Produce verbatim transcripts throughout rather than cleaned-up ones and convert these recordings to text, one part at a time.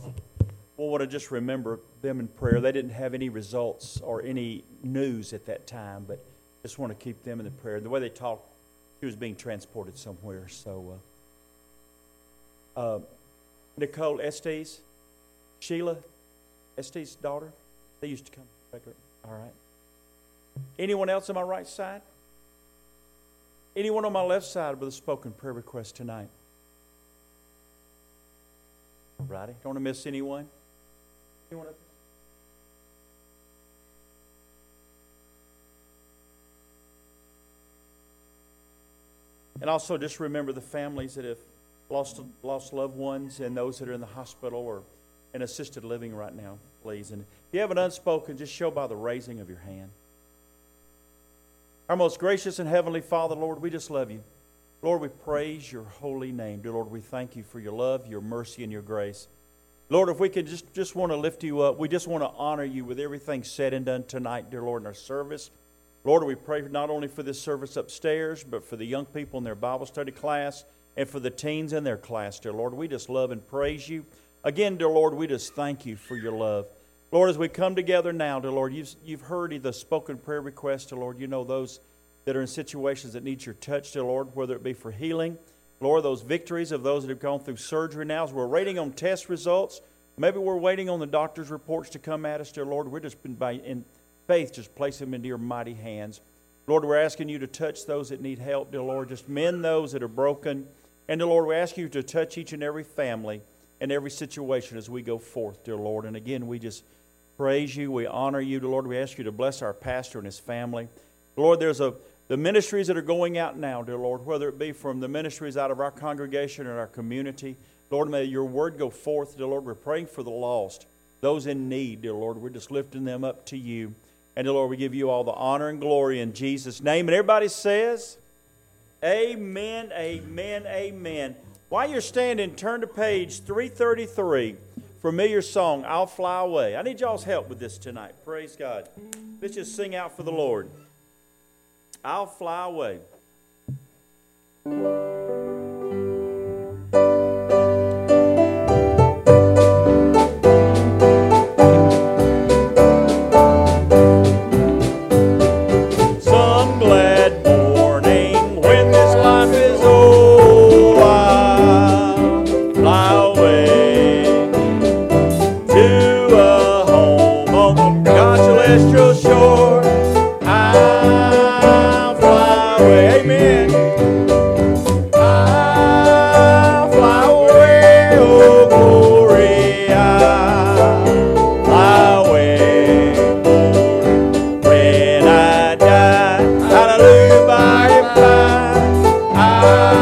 we'll want to just remember them in prayer. They didn't have any results or any news at that time, but just want to keep them in the prayer. The way they talked, she was being transported somewhere. So, uh, uh, Nicole Estes, Sheila Estes' daughter, they used to come regular. All right. Anyone else on my right side? Anyone on my left side with a spoken prayer request tonight? Righty. Don't want to miss anyone? Anyone up? And also just remember the families that have lost lost loved ones and those that are in the hospital or in assisted living right now, please. And if you have an unspoken, just show by the raising of your hand. Our most gracious and heavenly Father, Lord, we just love you. Lord, we praise your holy name. Dear Lord, we thank you for your love, your mercy, and your grace. Lord, if we could just, just want to lift you up, we just want to honor you with everything said and done tonight, dear Lord, in our service. Lord, we pray not only for this service upstairs, but for the young people in their Bible study class and for the teens in their class, dear Lord. We just love and praise you. Again, dear Lord, we just thank you for your love. Lord, as we come together now, dear Lord, you've, you've heard the spoken prayer requests, dear Lord. You know those that are in situations that need your touch, dear Lord, whether it be for healing. Lord, those victories of those that have gone through surgery now, as we're waiting on test results, maybe we're waiting on the doctor's reports to come at us, dear Lord. We're just been by in faith, just place them into your mighty hands. Lord, we're asking you to touch those that need help, dear Lord. Just mend those that are broken. And, dear Lord, we ask you to touch each and every family and every situation as we go forth, dear Lord. And again, we just praise you. We honor you, dear Lord. We ask you to bless our pastor and his family. Lord, there's a the ministries that are going out now, dear Lord, whether it be from the ministries out of our congregation or our community. Lord, may your word go forth, dear Lord. We're praying for the lost, those in need, dear Lord. We're just lifting them up to you. And, dear Lord, we give you all the honor and glory in Jesus' name. And everybody says, amen, amen, amen. While you're standing, turn to page three thirty-three. Familiar song, I'll Fly Away. I need y'all's help with this tonight. Praise God. Let's just sing out for the Lord. I'll fly away. Some glad morning when this life is old, I'll fly away to a home on God's celestial shore. Amen. I'll fly away, oh glory, I'll fly away. When I die, hallelujah, by and by, I'll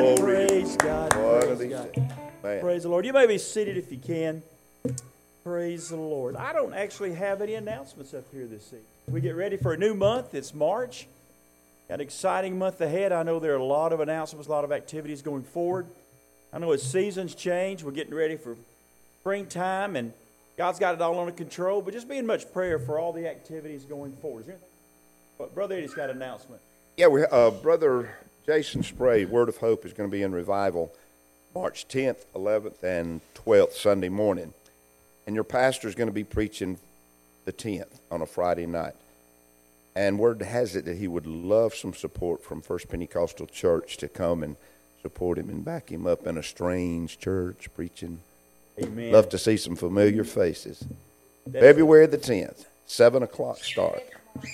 God. Praise God. Praise God. Praise the Lord. You may be seated if you can. Praise the Lord. I don't actually have any announcements up here this evening. We get ready for a new month. It's March. Got an exciting month ahead. I know there are a lot of announcements, a lot of activities going forward. I know as seasons change, we're getting ready for springtime, and God's got it all under control. But just be in much prayer for all the activities going forward. Is there anything? But Brother Eddie's got an announcement. Yeah, we, uh, Brother Jason Spray, Word of Hope, is going to be in revival March tenth, eleventh, and twelfth, Sunday morning. And your pastor is going to be preaching the tenth on a Friday night. And word has it that he would love some support from First Pentecostal Church to come and support him and back him up in a strange church preaching. Amen. Love to see some familiar faces. That's February the tenth, seven o'clock start.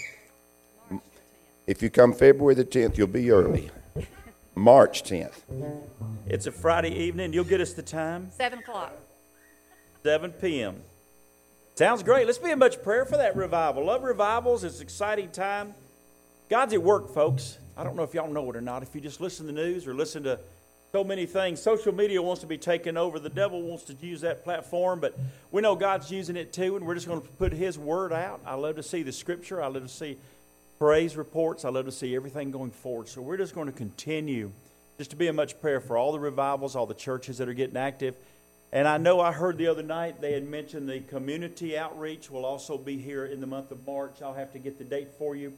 If you come February the tenth, you'll be early. March tenth. It's a Friday evening. You'll get us the time? seven o'clock. seven p.m. Sounds great. Let's be in much prayer for that revival. Love revivals. It's an exciting time. God's at work, folks. I don't know if y'all know it or not. If you just listen to the news or listen to so many things, social media wants to be taken over. The devil wants to use that platform, but we know God's using it too, and we're just going to put His word out. I love to see the Scripture. I love to see praise reports. I love to see everything going forward. So we're just going to continue just to be in much prayer for all the revivals, all the churches that are getting active. And I know I heard the other night they had mentioned the community outreach will also be here in the month of March. I'll have to get the date for you.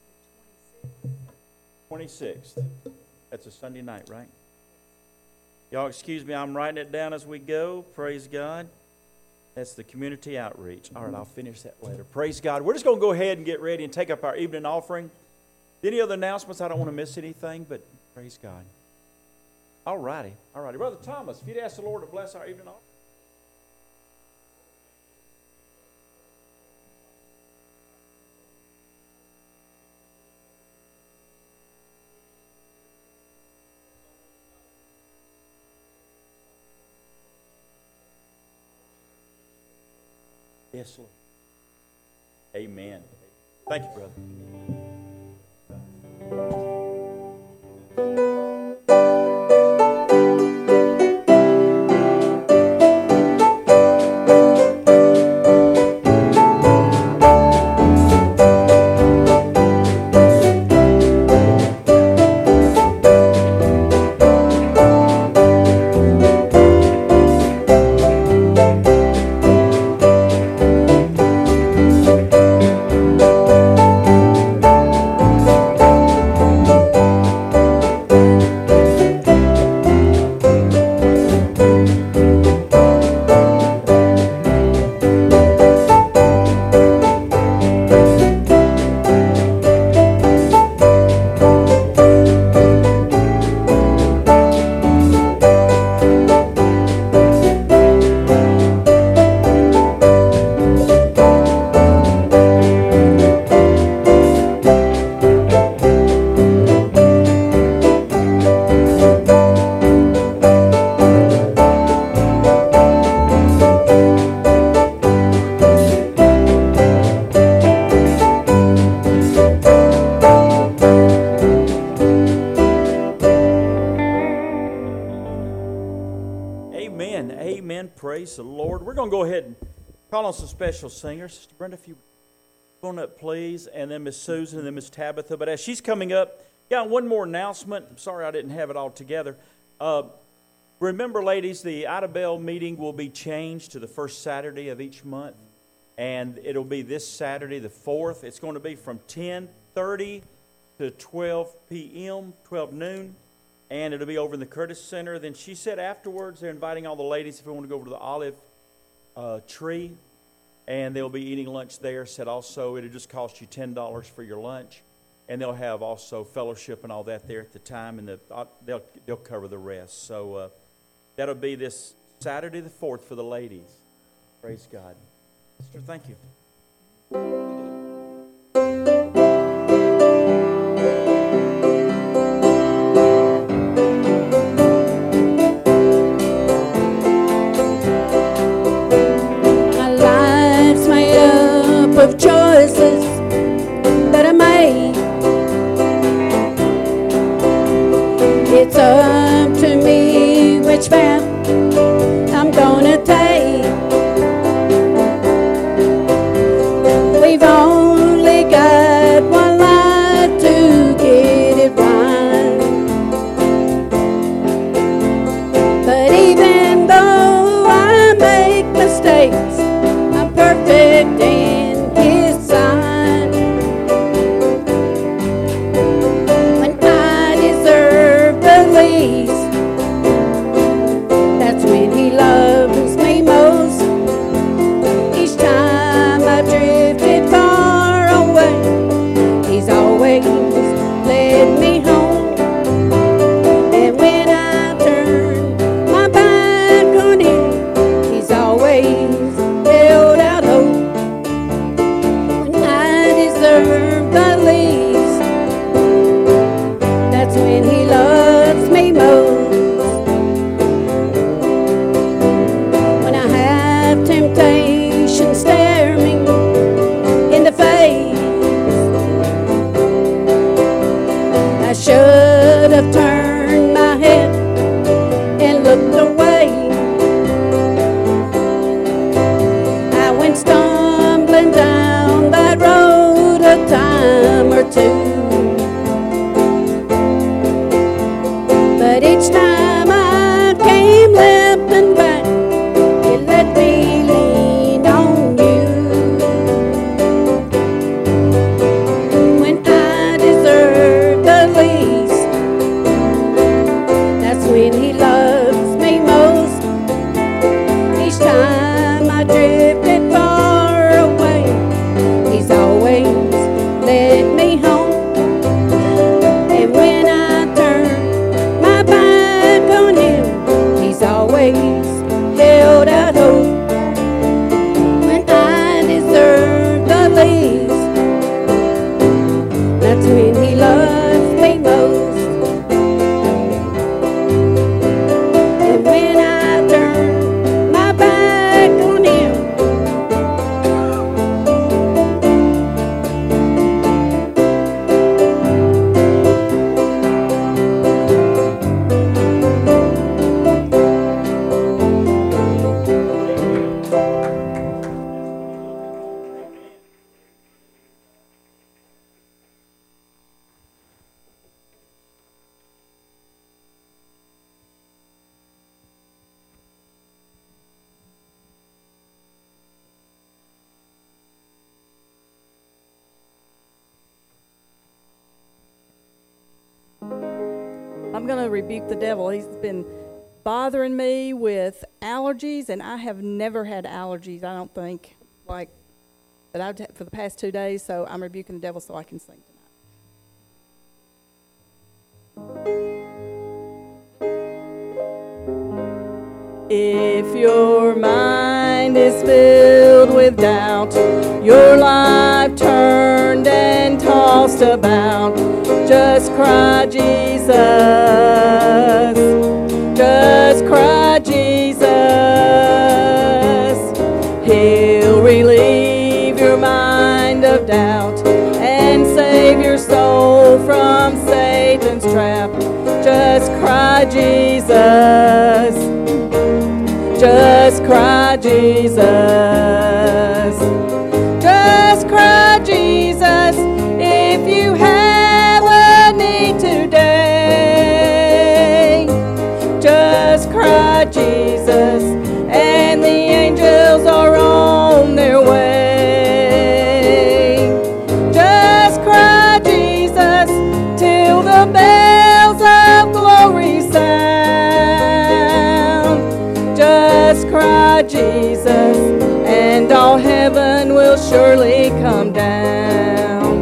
twenty-sixth. That's a Sunday night, right? Y'all excuse me, I'm writing it down as we go. Praise God. That's the community outreach. All right, I'll finish that later. Praise God. We're just going to go ahead and get ready and take up our evening offering. Any other announcements? I don't want to miss anything, but praise God. All righty. All righty. Brother Thomas, if you'd ask the Lord to bless our evening offering. Yes, Lord. Amen. Thank you, brother. Praise the Lord. We're going to go ahead and call on some special singers. Sister Brenda, if you go on up, please, and then Miss Susan and then Miss Tabitha. But as she's coming up, yeah, one more announcement. I'm sorry I didn't have it all together. Uh, remember, ladies, the Idabel meeting will be changed to the first Saturday of each month, and it'll be this Saturday, the fourth. It's going to be from ten thirty to twelve p.m., twelve noon. And it'll be over in the Curtis Center. Then she said afterwards they're inviting all the ladies if they want to go over to the Olive uh, Tree. And they'll be eating lunch there. Said also it'll just cost you ten dollars for your lunch. And they'll have also fellowship and all that there at the time. And the, uh, they'll, they'll cover the rest. So uh, that'll be this Saturday the fourth for the ladies. Praise God. Sister, thank you. Of choices that I made, it's a have turned my head and looked away, I went stumbling down that road a time or two. But each time I came limping back, you let me lean on you. When I deserve the least, that's when he loves me most. Each time I drifted far away, he's always led me home. And when I turn my back on him, he's always held out hope. When I deserve the least, that's when he loves me most. And when I turn my back on him, I'm going to rebuke the devil. He's been bothering me with allergies, and I have never had allergies, I don't think, like, but I've had for the past two days, so I'm rebuking the devil so I can sing tonight. If your mind is filled with doubt, your life turned and tossed about, just cry Jesus, just cry Jesus. He'll relieve your mind of doubt and save your soul from Satan's trap. Just cry Jesus, just cry Jesus, just cry Jesus. If you have a need today, just cry Jesus, and the angels are on their way. Just cry Jesus till the bells of glory sound. Just cry Jesus, and all heaven will surely come down.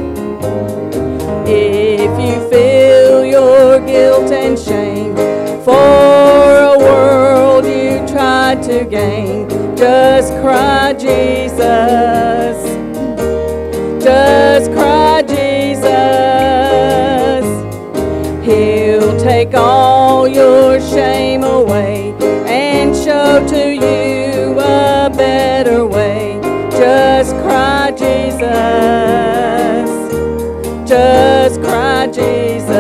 If you feel your guilt and shame for a world you tried to gain, just cry Jesus, just cry Jesus. He'll take all your shame away and show to you a better way. Just cry Jesus, just cry Jesus,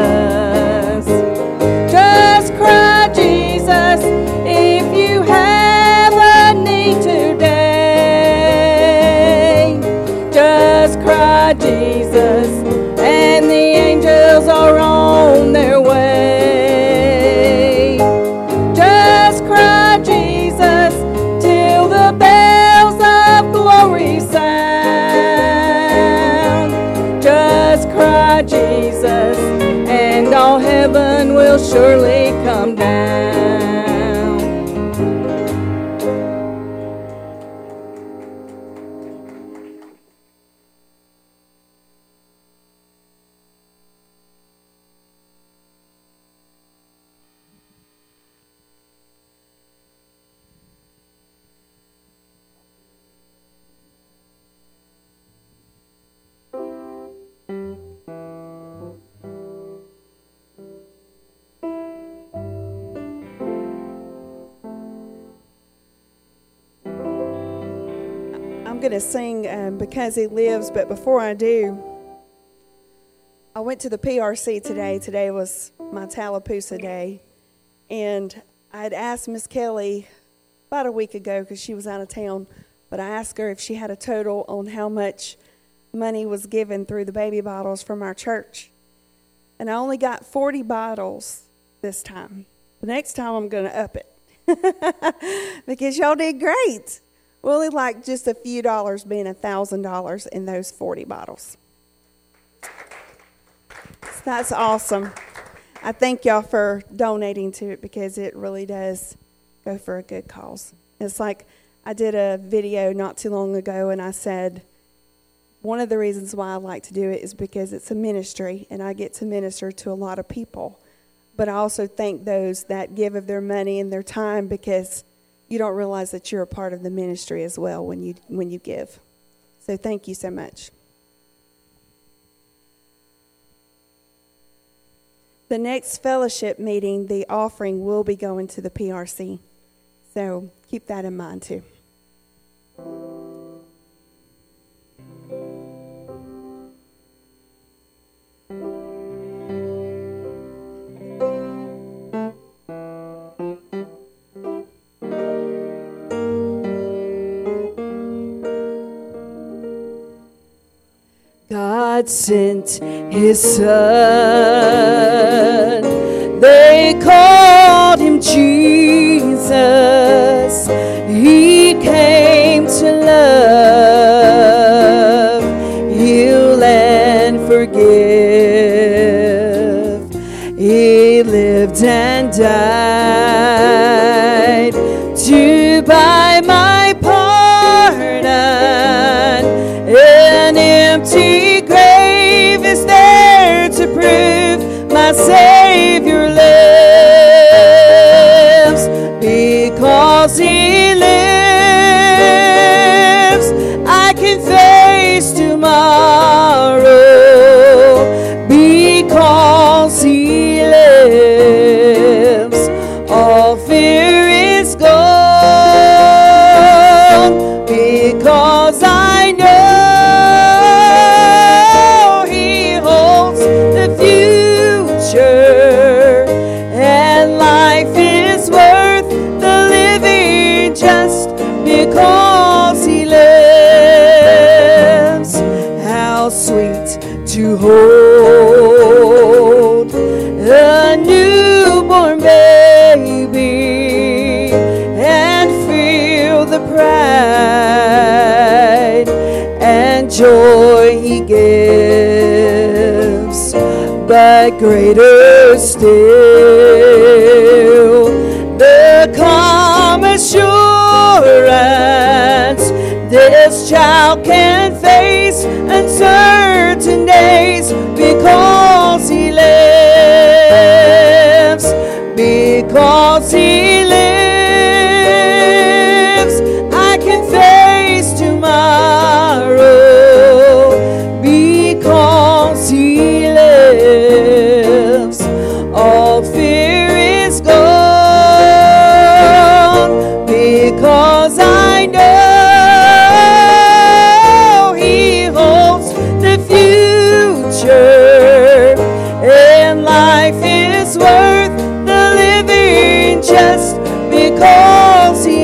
just cry Jesus. If you have a need today, just cry Jesus, and the angels are on their way. Just cry Jesus till the bells of glory sound. Just cry Jesus, and all heaven will surely come down. I'm going to sing um, Because He Lives, but before I do, I I went to the P R C today. Today was my Tallapoosa day. And I had asked Miss Kelly about a week ago because she was out of town, but I asked her if she had a total on how much money was given through the baby bottles from our church. And I only got forty bottles this time. The next time I'm going to up it because y'all did great. We only like just a few dollars being a thousand dollars in those forty bottles. So that's awesome. I thank y'all for donating to it because it really does go for a good cause. It's like I did a video not too long ago and I said one of the reasons why I like to do it is because it's a ministry and I get to minister to a lot of people. But I also thank those that give of their money and their time because you don't realize that you're a part of the ministry as well when you when you give. So thank you so much. The next fellowship meeting, the offering will be going to the P R C. So keep that in mind too. God sent his son. They called him Jesus. He came to love, heal, and forgive. He lived and died to buy my pardon. An empty grave is there to prove my Savior lives. Because he lives, I can face tomorrow. Because he lives, all fear is gone. Because I know because he lives. How sweet to hold a newborn baby and feel the pride and joy he gives. But greater still, the calm assurance this child can face uncertain days because he lives. Because he lives, I can face tomorrow. Because he lives, all fear is gone. Because I know he holds the future, and life is worth the living just because he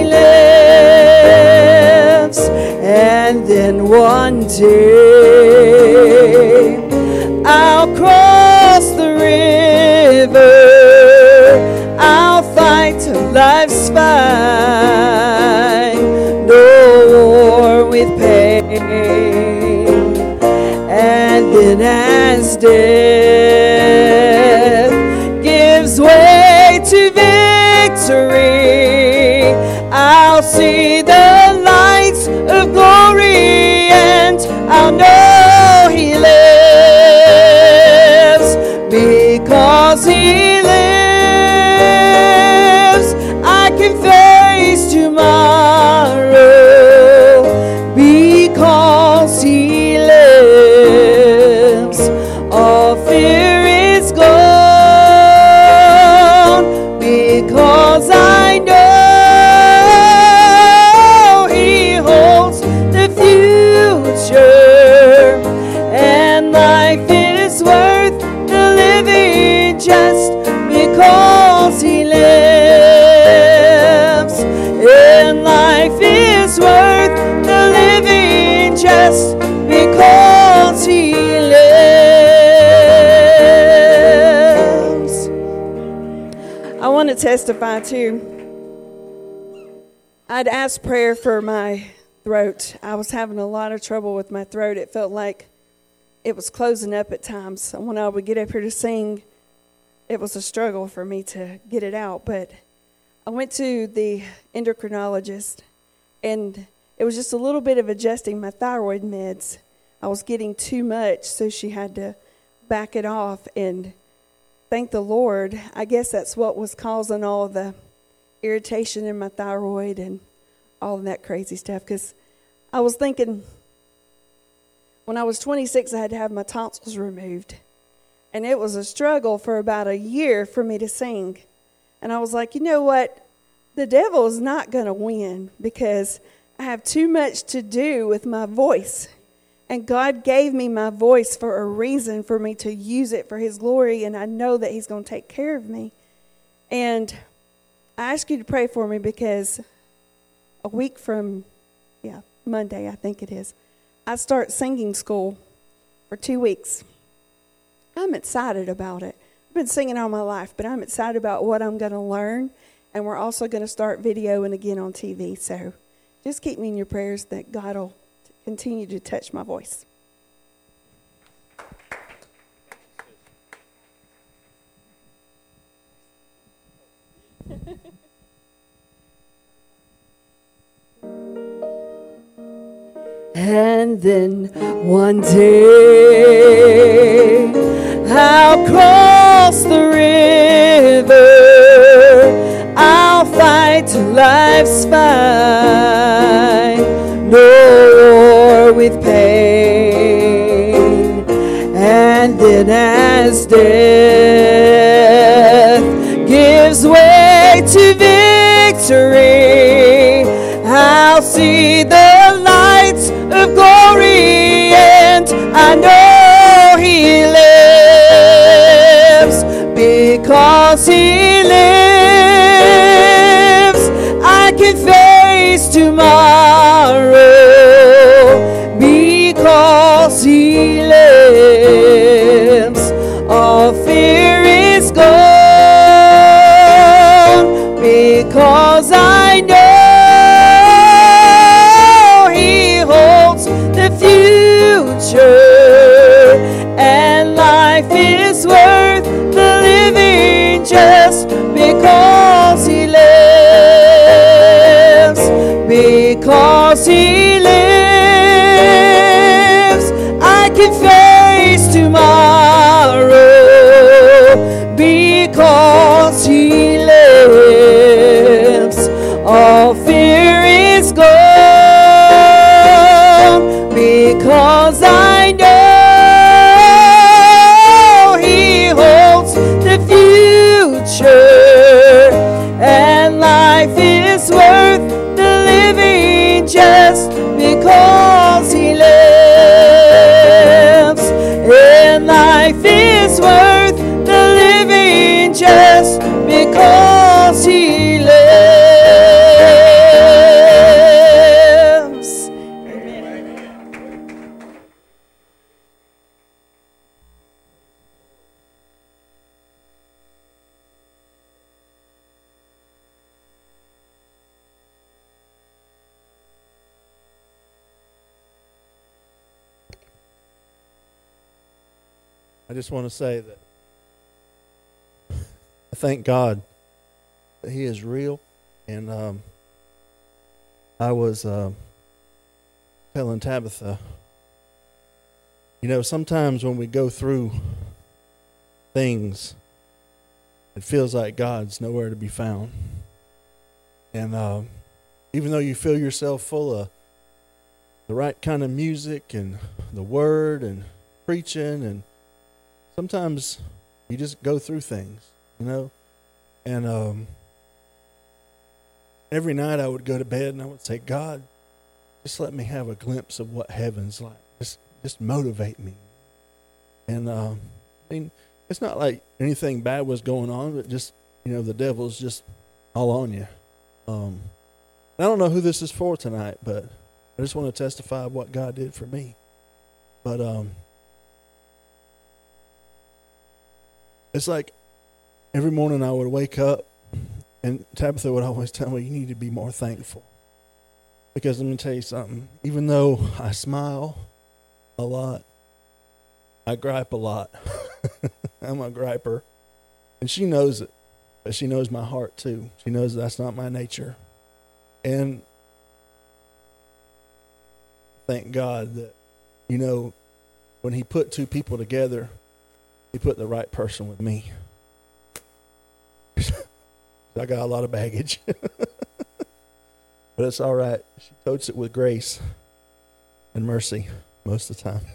lives. And then one day I'll cross the river, I'll fight till life's fine, no war with pain. And then as death gives way to victory, I'll see the lights of glory and I'll know he lives. Because he lives, I can face tomorrow. Because he lives, all fear is gone. Because I know want to testify too. I'd asked prayer for my throat. I was having a lot of trouble with my throat. It felt like it was closing up at times. And when I would get up here to sing, it was a struggle for me to get it out. But I went to the endocrinologist, and it was just a little bit of adjusting my thyroid meds. I was getting too much, so she had to back it off. And thank the Lord, I guess that's what was causing all the irritation in my thyroid and all of that crazy stuff. Because I was thinking, when I was twenty-six, I had to have my tonsils removed. And it was a struggle for about a year for me to sing. And I was like, you know what? The devil is not going to win, because I have too much to do with my voice. And God gave me my voice for a reason, for me to use it for his glory. And I know that he's going to take care of me. And I ask you to pray for me, because a week from, yeah, Monday, I think it is, I start singing school for two weeks. I'm excited about it. I've been singing all my life, but I'm excited about what I'm going to learn. And we're also going to start videoing again on T V. So just keep me in your prayers that God will continue to touch my voice. And then one day I'll cross the river, I'll fight till life's fine, no war with pain. And then as death gives way to victory, I'll see the lights of glory, and I know he lives. Because he lives, I can face tomorrow. Because he lives, all fear is gone. Because I know and life is worth the living just because he lives. Because he lives, I can face tomorrow. Because he lives, all fear is gone. Because I know he holds the future, and life is worth the living just because he lives. And life is worth the living just because he lives. Amen. I just want to say that I thank God that he is real. And um, I was uh, telling Tabitha, you know, sometimes when we go through things, it feels like God's nowhere to be found. And uh, even though you feel yourself full of the right kind of music and the word and preaching, and sometimes you just go through things, you know. And um, every night I would go to bed and I would say, God, just let me have a glimpse of what heaven's like. Just, just motivate me. And um, I mean, it's not like anything bad was going on, but just, you know, the devil's just all on you. Um, I don't know who this is for tonight, but I just want to testify what God did for me. But um, it's like every morning I would wake up And Tabitha would always tell me, you need to be more thankful. Because let me tell you something. Even though I smile a lot, I gripe a lot. I'm a griper. And she knows it. But she knows my heart too. She knows that's not my nature. And thank God that, you know, when he put two people together, he put the right person with me. I got a lot of baggage. But it's all right. She totes it with grace and mercy most of the time.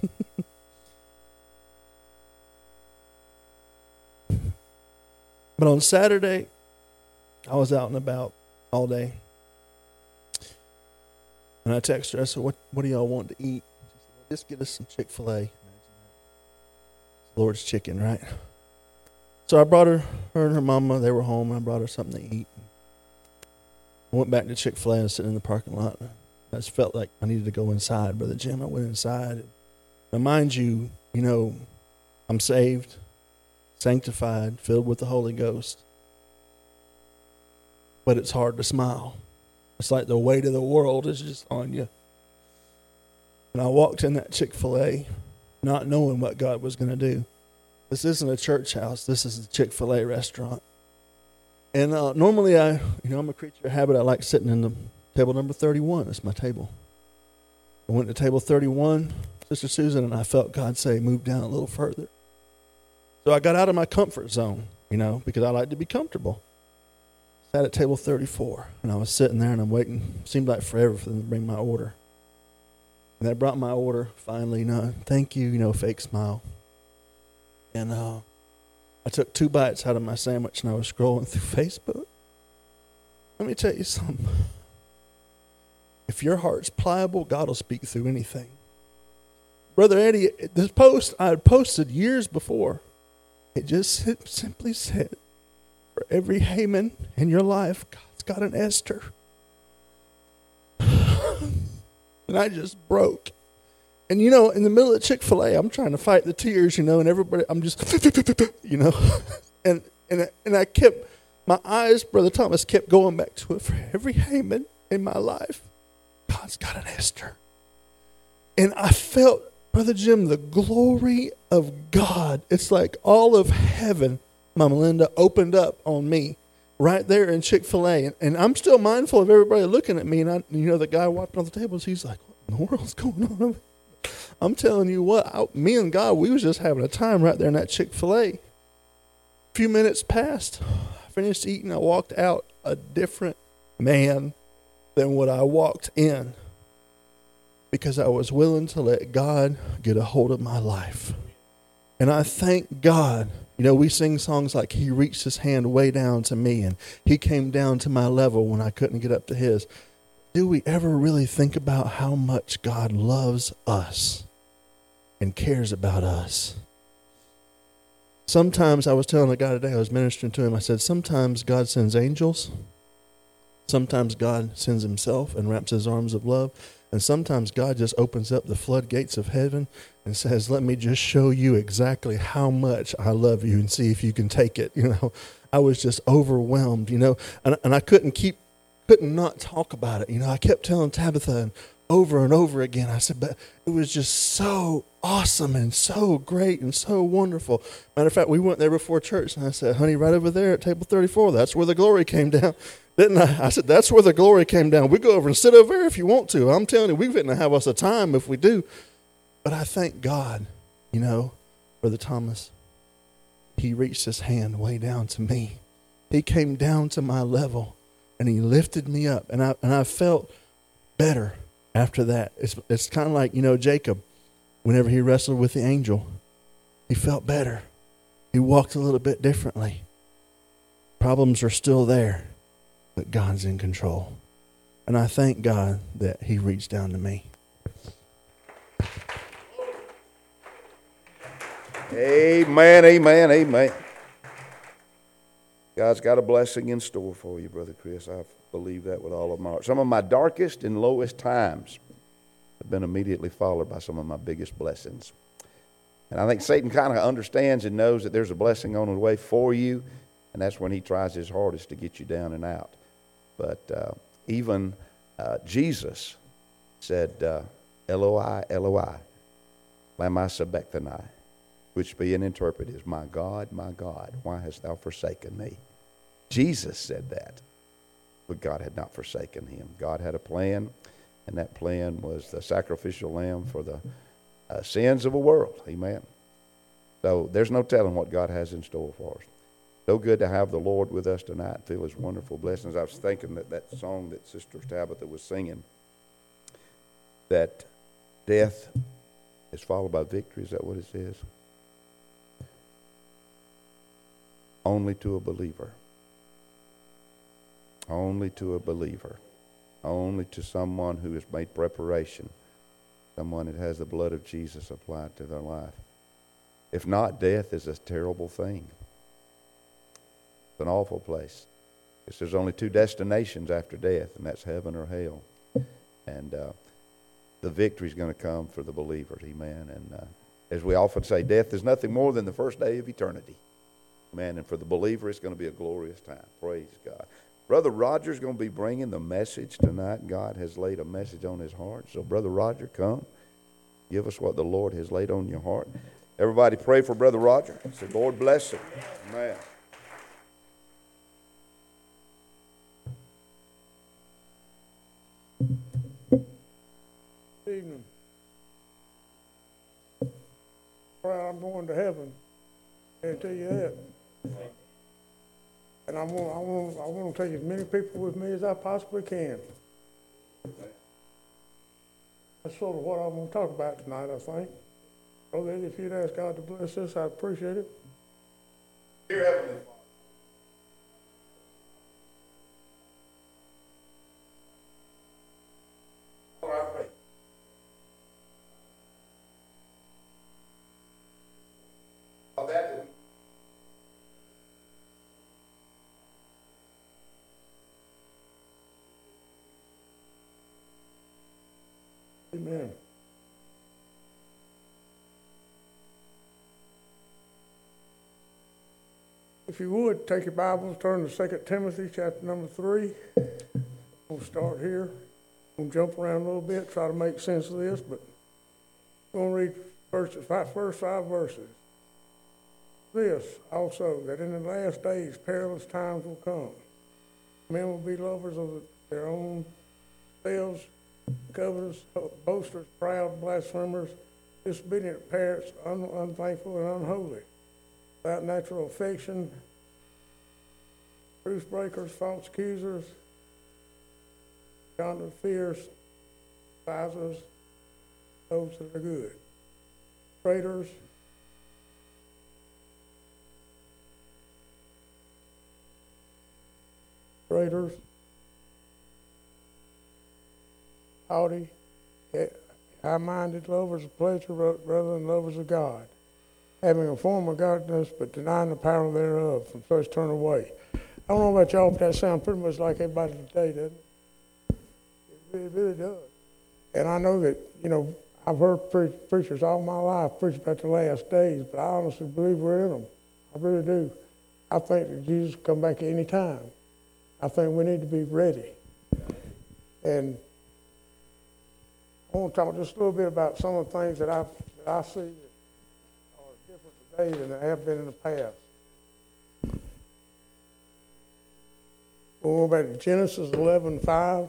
But on Saturday, I was out and about all day. And I texted her, I said, what, what do y'all want to eat? She said, well, just get us some Chick-fil-A. Lord's chicken, right? So I brought her, her and her mama, they were home, and I brought her something to eat. I went back to Chick-fil-A and sitting in the parking lot. I just felt like I needed to go inside, Brother Jim. I went inside. Now, mind you, you know, I'm saved, sanctified, filled with the Holy Ghost. But it's hard to smile. It's like the weight of the world is just on you. And I walked in that Chick-fil-A not knowing what God was going to do. This isn't a church house. This is a Chick-fil-A restaurant. And uh, normally I, you know, I'm a creature of habit. I like sitting in the table number thirty-one. That's my table. I went to table thirty-one, Sister Susan, and I felt God say, move down a little further. So I got out of my comfort zone, you know, because I like to be comfortable. Sat at table thirty-four, and I was sitting there, and I'm waiting. It seemed like forever for them to bring my order. And they brought my order, finally, you know, thank you, you know, fake smile. And uh, I took two bites out of my sandwich, and I was scrolling through Facebook. Let me tell you something. If your heart's pliable, God will speak through anything. Brother Eddie, this post I had posted years before, it just simply said, for every Haman in your life, God's got an Esther. And I just broke. And, you know, in the middle of Chick-fil-A, I'm trying to fight the tears, you know, and everybody, I'm just, you know. And and and I kept, my eyes, Brother Thomas, kept going back to it. For every Haman in my life, God's got an Esther. And I felt, Brother Jim, the glory of God. It's like all of heaven, Mama Linda, opened up on me right there in Chick-fil-A. And, and I'm still mindful of everybody looking at me. And, I, you know, the guy walking on the tables, he's like, what in the world's going on? I'm telling you what, I, me and God, we was just having a time right there in that Chick-fil-A. A few minutes passed. I finished eating. I walked out a different man than what I walked in, because I was willing to let God get a hold of my life. And I thank God. You know, we sing songs like He reached His hand way down to me, and He came down to my level when I couldn't get up to His. Do we ever really think about how much God loves us and cares about us? Sometimes, I was telling a guy today, I was ministering to him, I said, sometimes God sends angels. Sometimes God sends Himself and wraps His arms of love. And sometimes God just opens up the floodgates of heaven and says, let me just show you exactly how much I love you and see if you can take it. You know, I was just overwhelmed, you know, and, and I couldn't keep, couldn't not talk about it. You know, I kept telling Tabitha and over and over again, I said, but it was just so awesome and so great and so wonderful. Matter of fact, we went there before church, and I said, honey, right over there at table thirty-four, that's where the glory came down. Didn't I? I said, that's where the glory came down. We go over and sit over there if you want to. I'm telling you, we're going to have us a time if we do. But I thank God, you know, Brother Thomas, He reached His hand way down to me. He came down to my level, and He lifted me up. And I and I felt better after that. It's, it's kind of like, you know, Jacob, whenever he wrestled with the angel, he felt better. He walked a little bit differently. Problems are still there, but God's in control. And I thank God that He reached down to me. Amen, amen, amen. God's got a blessing in store for you, Brother Chris. I believe that with all of my heart. Some of my darkest and lowest times have been immediately followed by some of my biggest blessings. And I think Satan kind of understands and knows that there's a blessing on the way for you. And that's when he tries his hardest to get you down and out. But uh, even uh, Jesus said, uh, Eloi, Eloi, lama sabachthani, which being interpreted is, my God, my God, why hast thou forsaken me? Jesus said that, but God had not forsaken him. God had a plan, and that plan was the sacrificial lamb for the uh, sins of the world. Amen. So there's no telling what God has in store for us. So good to have the Lord with us tonight and feel his wonderful blessings. I was thinking that that song that Sister Tabitha was singing, that death is followed by victory. Is that what it says? Only to a believer. Only to a believer. Only to someone who has made preparation. Someone that has the blood of Jesus applied to their life. If not, death is a terrible thing. It's an awful place. Because there's only two destinations after death, and that's heaven or hell. And uh, the victory is going to come for the believers. Amen. And uh, as we often say, death is nothing more than the first day of eternity. Amen. And for the believer, it's going to be a glorious time. Praise God. Brother Roger's going to be bringing the message tonight. God has laid a message on his heart. So, Brother Roger, come. Give us what the Lord has laid on your heart. Everybody pray for Brother Roger. Say, Lord bless him. Amen. Good evening. Well, I'm going to heaven. I tell you that. And I want, I want, I want to take as many people with me as I possibly can. That's sort of what I'm going to talk about tonight, I think. So that if you'd ask God to bless us, I'd appreciate it. Dear Heavenly Father, Lord, I pray. Of that, Amen. If you would, take your Bibles, turn to Second Timothy chapter number three. We'll start here. We'll jump around a little bit, try to make sense of this, but we're going to read first, five, first five verses. This also, that in the last days perilous times will come. Men will be lovers of their own selves, covetous, boasters, proud, blasphemers, disobedient parents, un- unthankful, and unholy, without natural affection, truce breakers, false accusers, conduct fierce, despisers, those that are good, traitors, traitors, haughty, high-minded, lovers of pleasure rather than lovers of God, having a form of godliness but denying the power thereof, from such turn away. I don't know about y'all, but that sounds pretty much like everybody today, doesn't it? It really, really does. And I know that, you know, I've heard pre- preachers all my life preach about the last days, but I honestly believe we're in them. I really do. I think that Jesus will come back at any time. I think we need to be ready. And I want to talk just a little bit about some of the things that I, that I see that are different today than they have been in the past. We'll go back to Genesis eleven five.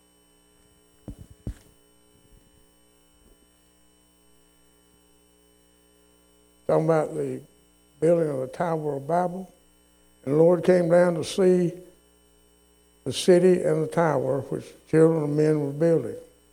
Talking about the building of the Tower of Babel. And the Lord came down to see the city and the tower which children of men were building.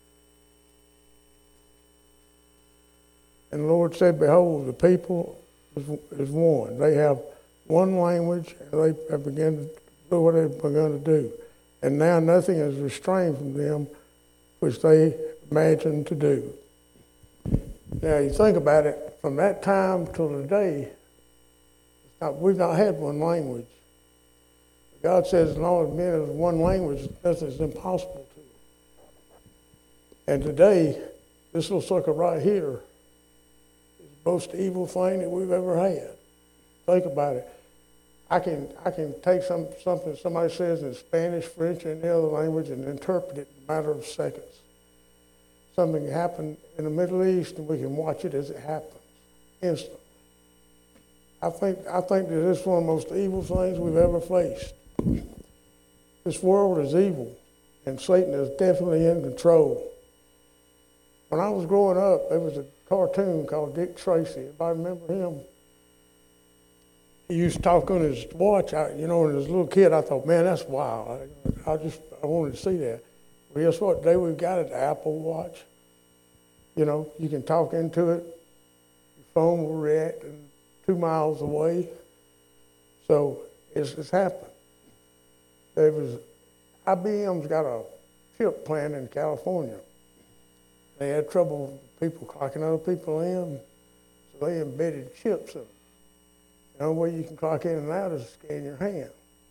And the Lord said, behold, the people is, is one. They have one language, and they have begun to do what they've begun to do. And now nothing is restrained from them which they imagine to do. Now, you think about it, from that time till today, it's not, we've not had one language. God says, as long as men have one language, nothing is impossible to them. And today, this little sucker right here is the most evil thing that we've ever had. Think about it. I can I can take some something somebody says in Spanish, French, or any other language and interpret it in a matter of seconds. Something happened in the Middle East, and we can watch it as it happens, instantly. I think I think that this is one of the most evil things we've ever faced. This world is evil, and Satan is definitely in control. When I was growing up, there was a cartoon called Dick Tracy. Anybody remember him? He used to talk on his watch. I, you know, and as a little kid, I thought, man, that's wild. I, I just I wanted to see that. Well, guess what? Today we've got it, the Apple Watch. You know, you can talk into it. Your phone will react in two miles away. So it's, it's happened. There was I B M's got a chip plant in California. They had trouble with people clocking other people in, so they embedded chips in them. The only way you can clock in and out is to scan your hand.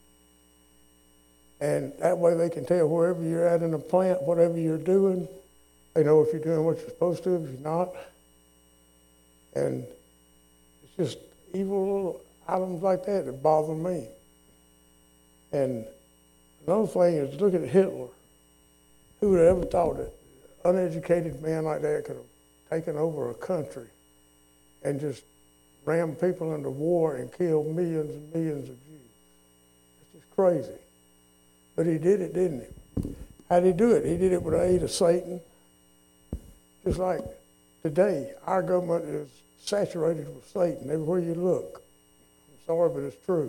And that way they can tell wherever you're at in the plant, whatever you're doing, they know if you're doing what you're supposed to, if you're not. And it's just evil little items like that that bother me. And another thing is, look at Hitler. Who would have ever thought that an uneducated man like that could have taken over a country and just rammed people into war and killed millions and millions of Jews? It's just crazy. But he did it, didn't he? How did he do it? He did it with the aid of Satan. Just like today, our government is saturated with Satan everywhere you look. I'm sorry, but it's true.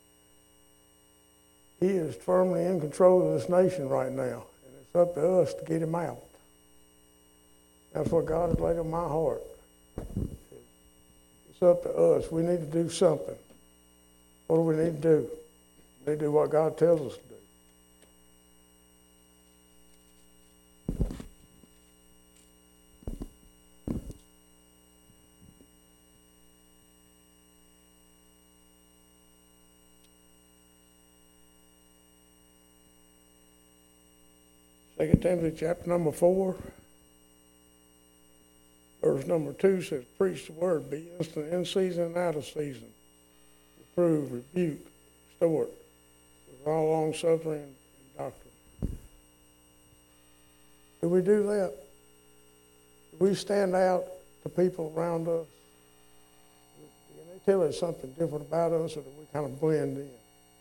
He is firmly in control of this nation right now, and it's up to us to get him out. That's what God has laid on my heart. It's up to us. We need to do something. What do we need to do? We need to do what God tells us to do. Second Timothy chapter number four, verse number two says, preach the word, be instant in season and out of season. Reprove, rebuke, extort, with all long suffering and doctrine. Do we do that? Do we stand out to people around us? Can they tell us something different about us, or do we kind of blend in?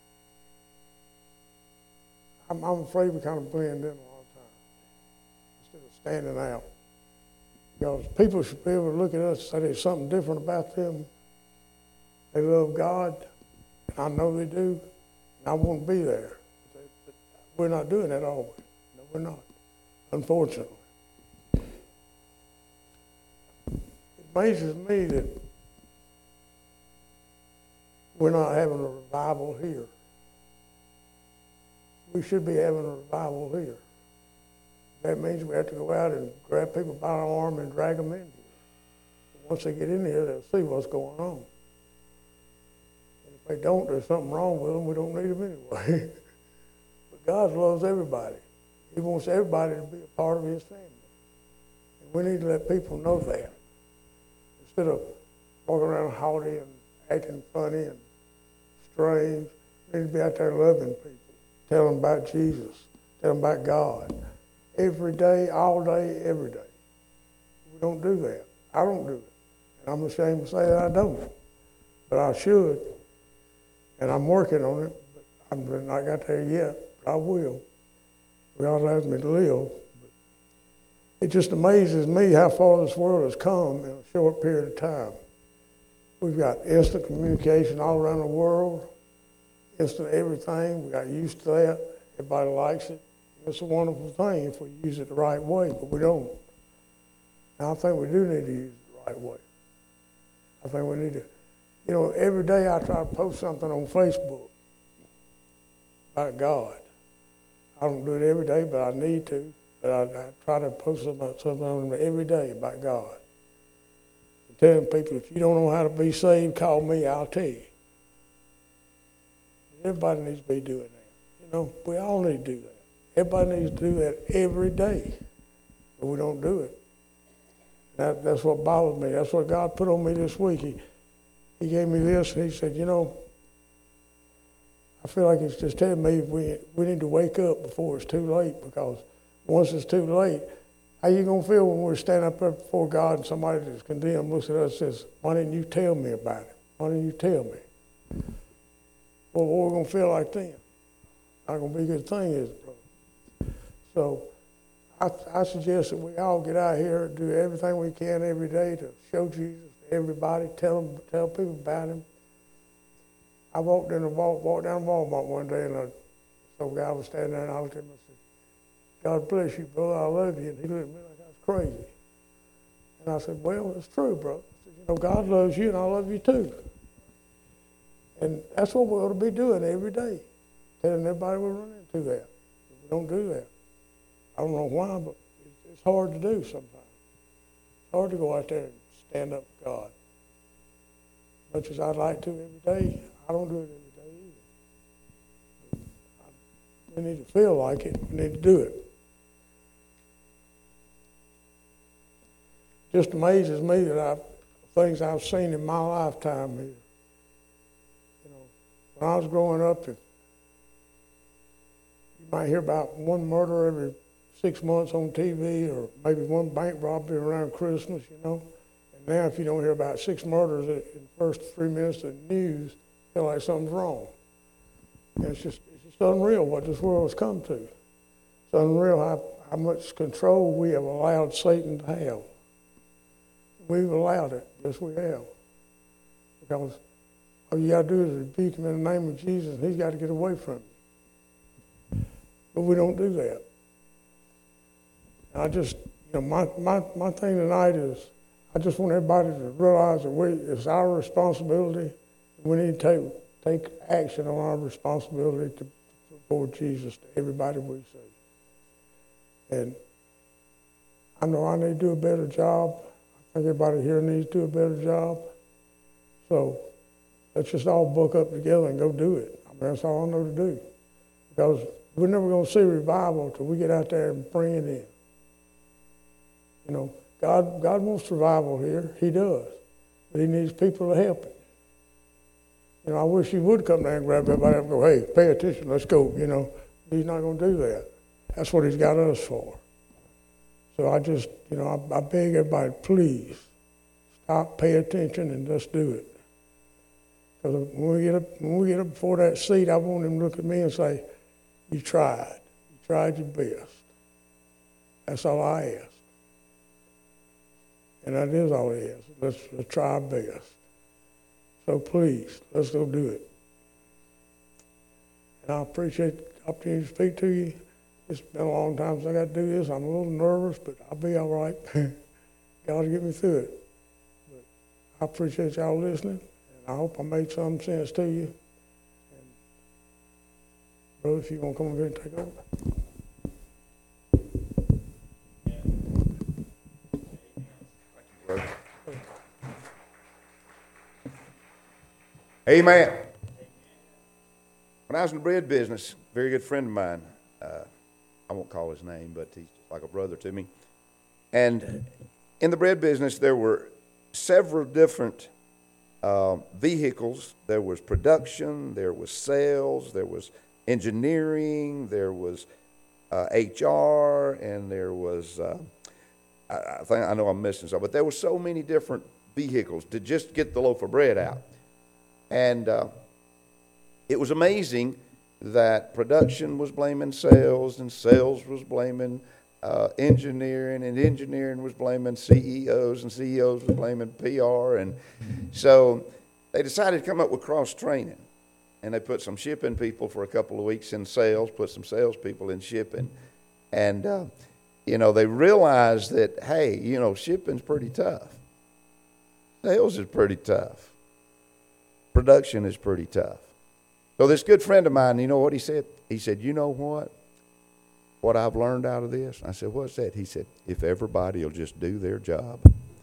I'm, I'm afraid we kind of blend in a lot of times instead of standing out. Because people should be able to look at us and say there's something different about them. They love God, and I know they do, and I want to be there. But we're not doing that always. No, we're not, unfortunately. It amazes me that we're not having a revival here. We should be having a revival here. That means we have to go out and grab people by the arm and drag them in here. Once they get in here, they'll see what's going on. And if they don't, there's something wrong with them. We don't need them anyway. But God loves everybody. He wants everybody to be a part of his family. And we need to let people know that. Instead of walking around haughty and acting funny and strange, we need to be out there loving people. Tell them about Jesus. Tell them about God. Every day, all day, every day. We don't do that. I don't do it. And I'm ashamed to say that I don't. But I should. And I'm working on it. But I'm not got there yet. But I will. God allows me to live. But it just amazes me how far this world has come in a short period of time. We've got instant communication all around the world. Instant everything. We got used to that. Everybody likes it. It's a wonderful thing if we use it the right way, but we don't. And I think we do need to use it the right way. I think we need to, you know, every day I try to post something on Facebook about God. I don't do it every day, but I need to. But I, I try to post about something on every day about God. And telling people, if you don't know how to be saved, call me, I'll tell you. Everybody needs to be doing that. You know, we all need to do that. Everybody needs to do that every day, but we don't do it. That, that's what bothers me. That's what God put on me this week. He, he gave me this, and he said, you know, I feel like it's just telling me we we need to wake up before it's too late, because once it's too late, how you going to feel when we're standing up there before God and somebody that's condemned looks at us and says, why didn't you tell me about it? Why didn't you tell me? Well, what we're going to feel like then? Not going to be a good thing, is it, brother? So I, I suggest that we all get out here and do everything we can every day to show Jesus to everybody, tell them, tell people about him. I walked in the walk, walked down Walmart one day, and a some guy was standing there, and I looked at him and said, God bless you, brother, I love you. And he looked at me like I was crazy. And I said, well, it's true, brother. I said, you know, God loves you, and I love you too. And that's what we ought to be doing every day, telling everybody we run into that. We don't do that. I don't know why, but it's hard to do sometimes. It's hard to go out there and stand up for God. As much as I'd like to every day, I don't do it every day either. We need to feel like it. We need to do it. Just amazes me that I've, things I've seen in my lifetime here. You know, when I was growing up, if you might hear about one murder every six months on T V, or maybe one bank robbery around Christmas, you know. And now if you don't hear about six murders in the first three minutes of the news, you feel like something's wrong. And it's just, it's just unreal what this world has come to. It's unreal how, how much control we have allowed Satan to have. We've allowed it. Yes, we have. Because all you got to do is rebuke him in the name of Jesus, and he's got to get away from you. But we don't do that. And I just, you know, my, my, my thing tonight is I just want everybody to realize that we, it's our responsibility. We need to take, take action on our responsibility to report Jesus to everybody we see. And I know I need to do a better job. I think everybody here needs to do a better job. So let's just all book up together and go do it. I mean, that's all I know to do. Because we're never going to see revival until we get out there and bring it in. You know, God, God wants revival here. He does. But he needs people to help him. You know, I wish he would come down and grab everybody and go, hey, pay attention, let's go, you know. He's not going to do that. That's what he's got us for. So I just, you know, I, I beg everybody, please, stop, pay attention, and just do it. Because when we get up, when we get up before that seat, I want him to look at me and say, you tried. You tried your best. That's all I ask. And that is all it is. Let's, let's try our best. So please, let's go do it. And I appreciate the opportunity to speak to you. It's been a long time since I got to do this. I'm a little nervous, but I'll be all right. God will get me through it. But I appreciate y'all listening, and I hope I made some sense to you. And brother, if you want to come over here and take over. Amen. When I was in the bread business, a very good friend of mine, uh, I won't call his name, but he's just like a brother to me. And in the bread business, there were several different uh, vehicles. There was production, there was sales, there was engineering, there was uh, H R, and there was, uh, I, I think I know I'm missing some, but there were so many different vehicles to just get the loaf of bread out. And uh, it was amazing that production was blaming sales, and sales was blaming uh, engineering, and engineering was blaming C E Os, and C E Os was blaming P R. And so they decided to come up with cross-training. And they put some shipping people for a couple of weeks in sales, put some salespeople in shipping. And, uh, you know, they realized that, hey, you know, shipping's pretty tough. Sales is pretty tough. Production is pretty tough. So this good friend of mine, you know what he said? He said, you know what? What I've learned out of this? I said, what's that? He said, if everybody will just do their job.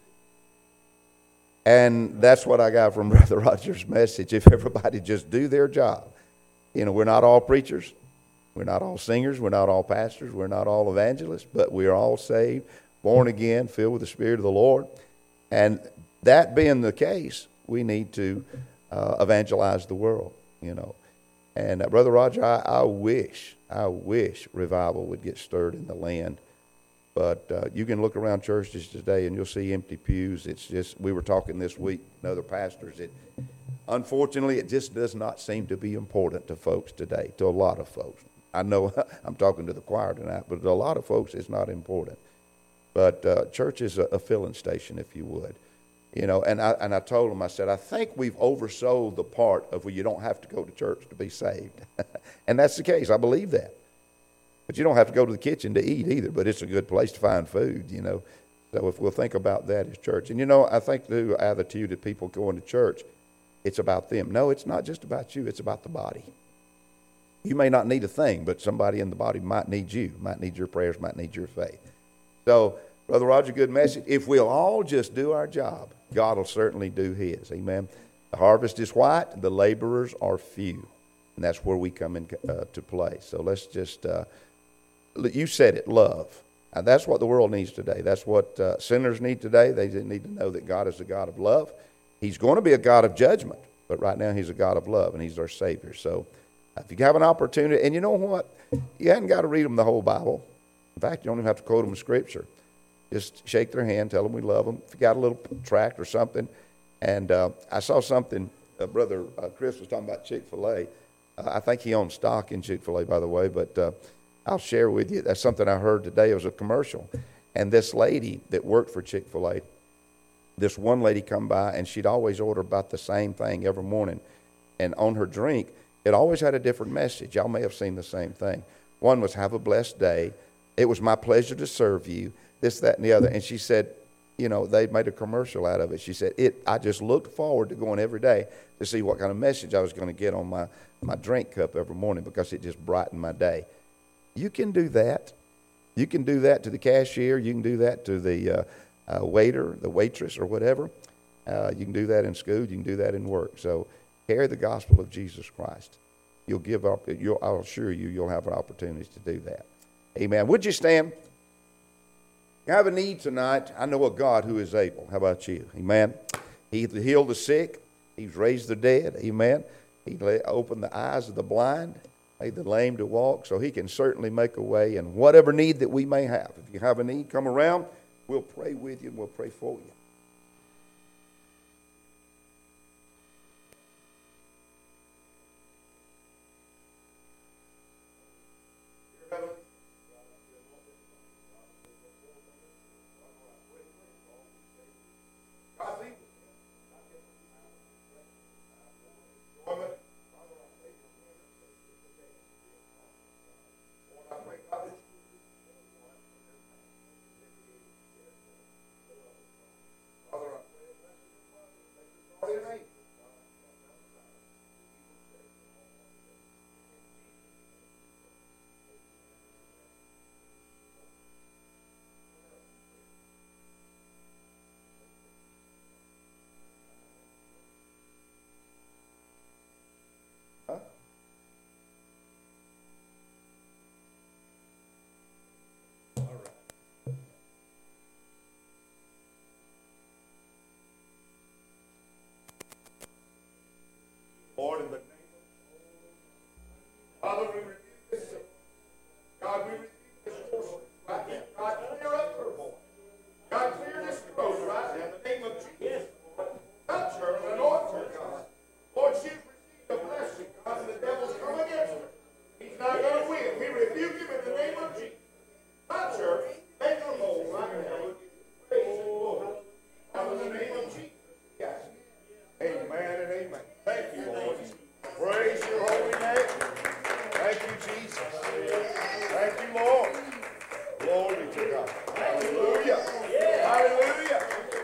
And that's what I got from Brother Rogers' message. If everybody just do their job. You know, we're not all preachers. We're not all singers. We're not all pastors. We're not all evangelists. But we are all saved, born again, filled with the Spirit of the Lord. And that being the case, we need to uh, evangelize the world, you know. And uh, Brother Roger, I, I wish, I wish revival would get stirred in the land. But uh, you can look around churches today and you'll see empty pews. It's just, we were talking this week with other pastors. It, unfortunately, it just does not seem to be important to folks today, to a lot of folks. I know I'm talking to the choir tonight, but to a lot of folks it's not important. But uh, church is a, a filling station, if you would. You know, and I, and I told them, I said, I think we've oversold the part of where you don't have to go to church to be saved. And that's the case. I believe that. But you don't have to go to the kitchen to eat either, but it's a good place to find food, you know. So if we'll think about that as church. And, you know, I think the attitude of people going to church, it's about them. No, it's not just about you. It's about the body. You may not need a thing, but somebody in the body might need you, might need your prayers, might need your faith. So, Brother Roger, good message. If we'll all just do our job, God will certainly do his. Amen. The harvest is white, the laborers are few. And that's where we come into uh, to play. So let's just, uh, you said it, love. And that's what the world needs today. That's what uh, sinners need today. They need to know that God is a God of love. He's going to be a God of judgment, but right now he's a God of love, and he's our Savior. So if you have an opportunity, and you know what? You haven't got to read them the whole Bible. In fact, you don't even have to quote them Scripture. Just shake their hand, tell them we love them. If you got a little tract or something. And uh, I saw something, uh, Brother uh, Chris was talking about Chick-fil-A. Uh, I think he owns stock in Chick-fil-A, by the way, but uh, I'll share with you. That's something I heard today. It was a commercial. And this lady that worked for Chick-fil-A, this one lady come by, and she'd always order about the same thing every morning. And on her drink, it always had a different message. Y'all may have seen the same thing. One was, have a blessed day. It was my pleasure to serve you. This, that, and the other. And she said, you know, they made a commercial out of it. She said, "It. I just looked forward to going every day to see what kind of message I was going to get on my, my drink cup every morning because it just brightened my day." You can do that. You can do that to the cashier. You can do that to the uh, uh, waiter, the waitress, or whatever. Uh, you can do that in school. You can do that in work. So carry the gospel of Jesus Christ. You'll give up. You'll, I'll assure you, you'll have an opportunity to do that. Amen. Would you stand? You have a need tonight. I know a God who is able. How about you? Amen. He healed the sick. He's raised the dead. Amen. He opened the eyes of the blind, made the lame to walk. So he can certainly make a way in whatever need that we may have. If you have a need, come around. We'll pray with you and we'll pray for you. Lord, in the name of Father, we rebuke this. God, we rebuke this force right now. God, clear up her voice. God, clear this throat right now in the name of Jesus. Touch her and anoint her, God. Lord, she's received a blessing, God, and the devil's come against her. He's not going to win. We rebuke him in the name of Jesus. Touch her. Make her whole right now. Praise the Lord. God, in the name of Jesus. Yes. Amen and amen. Thank you, Lord. Praise your holy name. Thank you, Jesus. Thank you, Lord. Glory to God. Hallelujah. Hallelujah.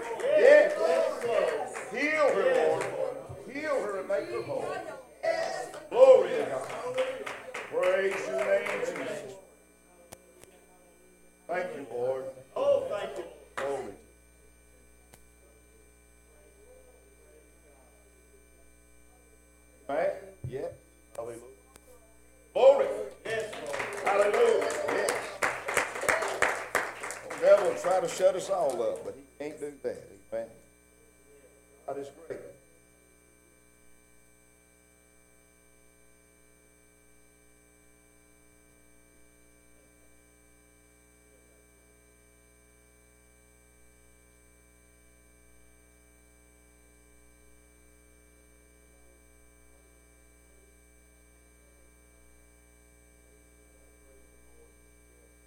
Yes. Heal her, Lord. Heal her and make her whole. Glory to God. Praise your name, Jesus. Thank you, Lord. Oh, thank you. Glory. Right? Yeah. Hallelujah. Glory. Yes. Hallelujah. Yes. The devil will try to shut us all up, but he can't do that. Amen. God is great.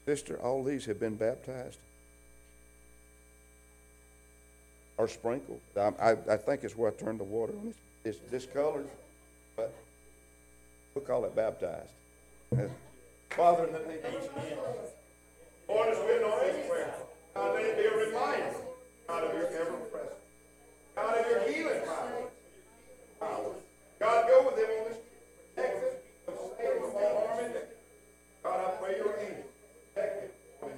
Sister, all these have been baptized or sprinkled. I, I, I think it's where I turned the water on. It's, it's discolored, but we'll call it baptized. Father, in the name of Jesus, Lord, as we know this prayer, God, let it be a reminder, God, of your ever presence, God, of your healing power. power. God, go with them on this. Protect them from Satan, from all harm and danger. God, I pray your angels. Protect them.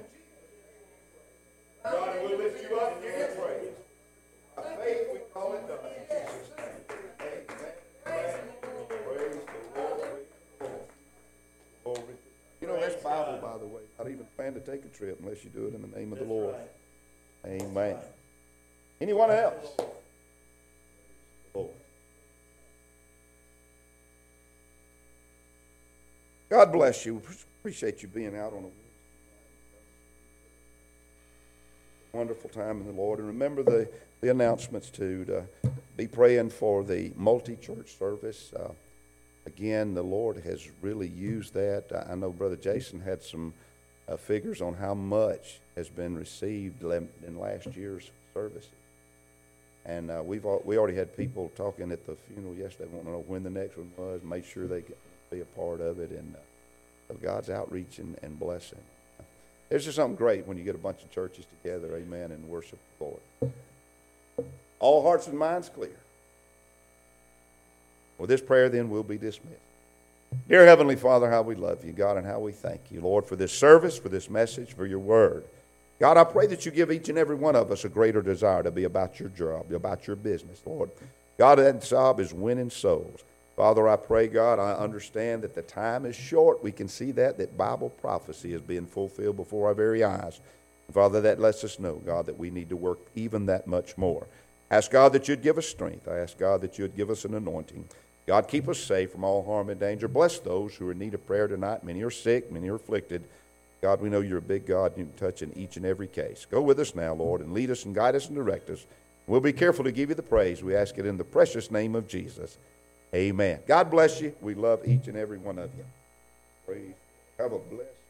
God, and we'll lift you up and give you praise. By faith, we call it done. In Jesus' name. Amen. Praise the Lord. Glory. You know, that's Bible, by the way. Not even plan to take a trip unless you do it in the name of the Lord. Amen. Anyone else? Lord. God bless you. Appreciate you being out on a wonderful time in the Lord. And remember the, the announcements too, to be praying for the multi-church service. Uh, again, the Lord has really used that. I know Brother Jason had some uh, figures on how much has been received in last year's service. And uh, we've all, we already had people talking at the funeral yesterday, wanting to know when the next one was, make sure they could be a part of it, and uh, of God's outreach and, and blessing. There's just something great when you get a bunch of churches together, amen, and worship the Lord. All hearts and minds clear. Well, this prayer then will be dismissed. Dear Heavenly Father, how we love you, God, and how we thank you, Lord, for this service, for this message, for your word. God, I pray that you give each and every one of us a greater desire to be about your job, about your business, Lord. God, that job is winning souls. Father, I pray, God, I understand that the time is short. We can see that, that Bible prophecy is being fulfilled before our very eyes. Father, that lets us know, God, that we need to work even that much more. Ask God that you'd give us strength. I ask God that you'd give us an anointing. God, keep us safe from all harm and danger. Bless those who are in need of prayer tonight. Many are sick, many are afflicted. God, we know you're a big God, and you can touch in each and every case. Go with us now, Lord, and lead us and guide us and direct us. We'll be careful to give you the praise. We ask it in the precious name of Jesus. Amen. God bless you. We love each and every one of you. Praise. Have a blessed